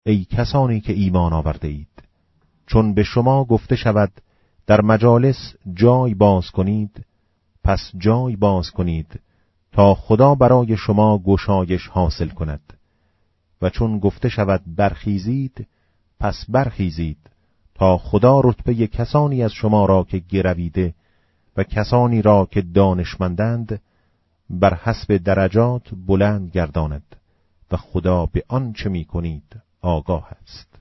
ای کسانی که ایمان آورده اید، چون به شما گفته شود در مجالس جای باز کنید، پس جای باز کنید تا خدا برای شما گشایش حاصل کند. و چون گفته شود برخیزید، پس برخیزید تا خدا رتبه کسانی از شما را که گرویده و کسانی را که دانشمندند بر حسب درجات بلند گرداند و خدا به آنچه می کنید آگاه است.